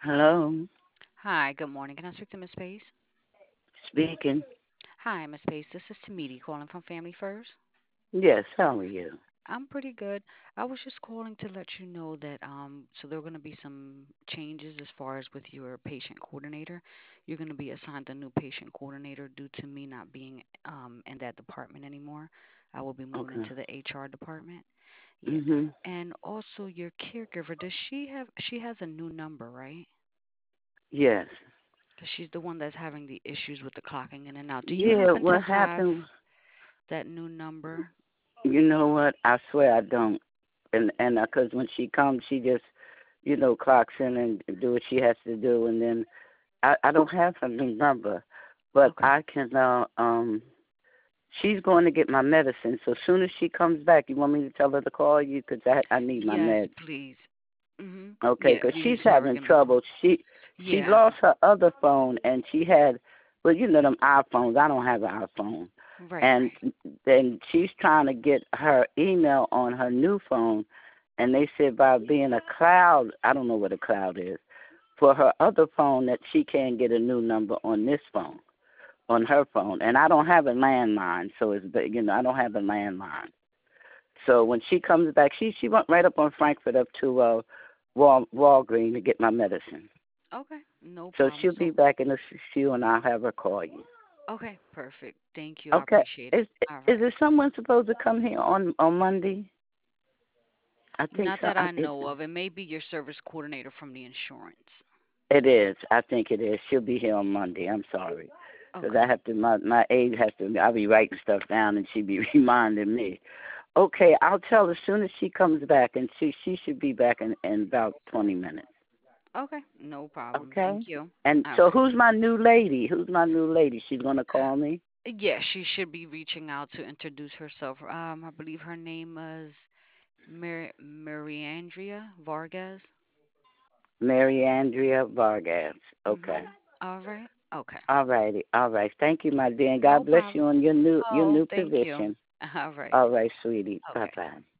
Hello, Hi, good morning. Can I speak to Miss Pace? speaking. Hi, Miss Pace. This is Tamiti calling from Family First. Yes, how are you? I'm pretty good. I was just calling to let you know that so there are going to be some changes as far as with your patient coordinator. You're going to be assigned a new patient coordinator due to me not being in that department anymore. I will be moving Okay. into the HR department. Yeah. Mhm. And also your caregiver, does she has a new number, right? Yes. Because she's the one that's having the issues with the clocking in and out. Do you Yeah. happen to What have happened? that new number? You know what? I swear I don't. And because when she comes, she just clocks in and do what she has to do, and then I don't have her new number, but Okay. I can. She's going to get my medicine. So as soon as she comes back, you want me to tell her to call you because I need my Yes, meds. please. Okay, Yeah, because please she's tell her to having give me a call. trouble. She Yeah. lost her other phone, and she had, well, them iPhones. I don't have an iPhone, Right, and right. then she's trying to get her email on her new phone, and they said by being a cloud, I don't know what a cloud is, for her other phone that she can't get a new number on this phone, on her phone, and I don't have a landline, so I don't have a landline. So when she comes back, she went right up on Frankfurt up to Walgreens to get my medicine. Okay, no So problem. she'll be So, back in a few, and I'll have her call you. okay, perfect. Thank you. I Okay. appreciate it. Is All is right. there someone supposed to come here on Monday? I think Not so. that I know of. It may be your service coordinator from the insurance. It is. I think it is. She'll be here on Monday. I'm sorry, because I Okay. have to. My aide has to. I'll be writing stuff down, and she be reminding me. Okay, I'll tell her as soon as she comes back, and she should be back in about 20 minutes. Okay, no problem. Okay. Thank you. And All so right. who's my new lady? Who's my new lady? She's gonna call me. Yeah, she should be reaching out to introduce herself. I believe her name is Mariandria Vargas. Mary Andrea Vargas. Okay. All right. Okay. All righty. All right. Thank you, my dear. And No God bless problem. you on your Oh, new thank you. position. All right. All right, sweetie. Bye Okay. bye.